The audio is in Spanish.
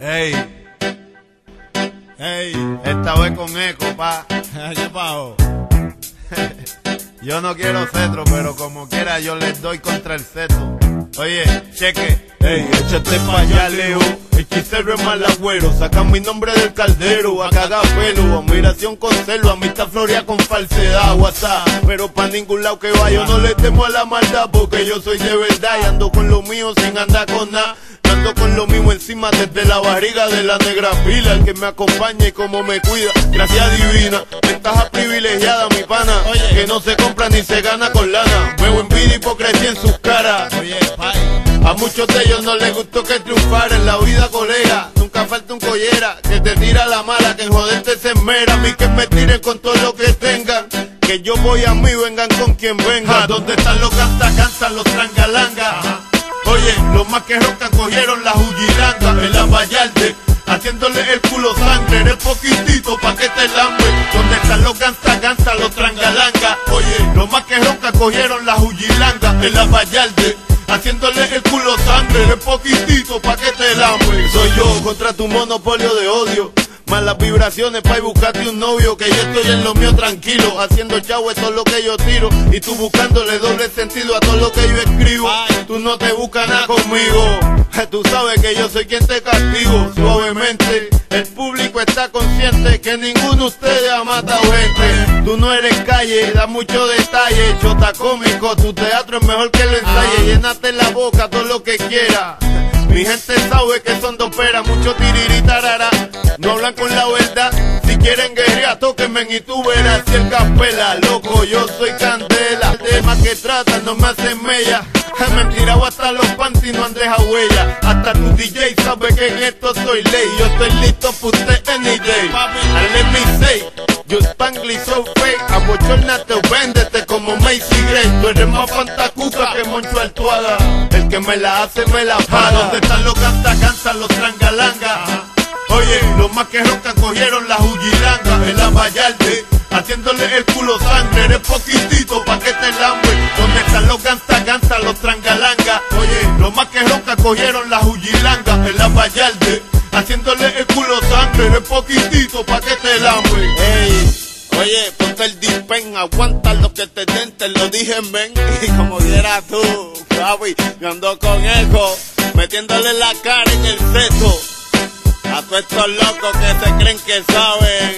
Ey, esta vez con eco, pa. ¿Qué pasó? Yo no quiero cetro, pero como quiera yo les doy contra el cetro. Oye, cheque. Ey, échate pa' allá, Leo. Hechicero es mal agüero. Sacan mi nombre del caldero. A cagar pelo. Admiración con celo. Amistad florea con falsedad. WhatsApp. Pero pa' ningún lado que vaya. Yo no le temo a la maldad. Porque yo soy de verdad. Y ando con lo mío sin andar con nada. Ando con lo mismo encima desde la barriga de la negra pila. El que me acompaña y como me cuida. Gracias divina. Ventaja privilegiada, mi pana. Oye, que no se compra ni se gana con lana. Veo envidia y hipocresía en sus caras. Oye, pai. A muchos de ellos no les gustó que triunfara en la vida, colega. Nunca falta un collera que te tira la mala, que en joderte se esmera. A mí que me tiren con todo lo que tengan, que yo voy a mí, vengan con quien venga. ¿Dónde están los canta, los trangalangas? Oye, los más que roncan cogieron la jujilanga en la Vallarde, haciéndole el culo sangre. Eres poquitito pa' que te lambe. ¿Dónde están los canta, los trangalangas? Oye, los más que roncan cogieron la jujilanga en la Vallarde, haciéndole el culo sangre. Eres poquitito pa' que te lambe. Soy yo contra tu monopolio de odio. Malas vibraciones pa' ir buscarte un novio. Que yo estoy en lo mío tranquilo, haciendo chavo, eso es lo que yo tiro. Y tú buscándole doble sentido a todo lo que yo escribo. Tú no te buscas nada conmigo. Tú sabes que yo soy quien te castigo suavemente. El público está consciente que ninguno de ustedes ha matado gente. Tú no eres calle, da mucho detalle. Chota cómico, tu teatro es mejor que lo ensaye. Llénate la boca todo lo que quiera. Mi gente sabe que son dos peras, mucho tiriritarara. No hablan con la verdad. Si quieren guerrear, tóquenme y tú verás si el capela. Loco, yo soy candela. Temas que tratan no me hacen mella. Me han tirado hasta los panties, no han dejado huella. Hasta tu DJ sabe que en esto soy ley. Yo estoy listo pa' usted any day. And let me say, you Spanglish so fake. Abochornate o véndete como Macy Gray. Tú eres más fantacuca que Moncho Altuaga. El que me la hace me la paga. ¿Dónde están los canta, los trangalangas? Oye, los más que roncan cogieron la jujilanga en la Vallarde, haciéndole el culo sangre. Eres poquitito pa' que te lambe. ¿Dónde están los canta, los trangalangas? Oye, los más que roncan cogieron la jujilanga en la Vallarde, haciéndole el culo sangre. Eres poquitito pa' que te lambe. Ey, oye, ponte el dispen, aguanta lo que te den, te lo dije, ven. Y como quieras tú, papi, yo ando con eco, metiéndole la cara en el seto a todos estos locos que se creen que saben.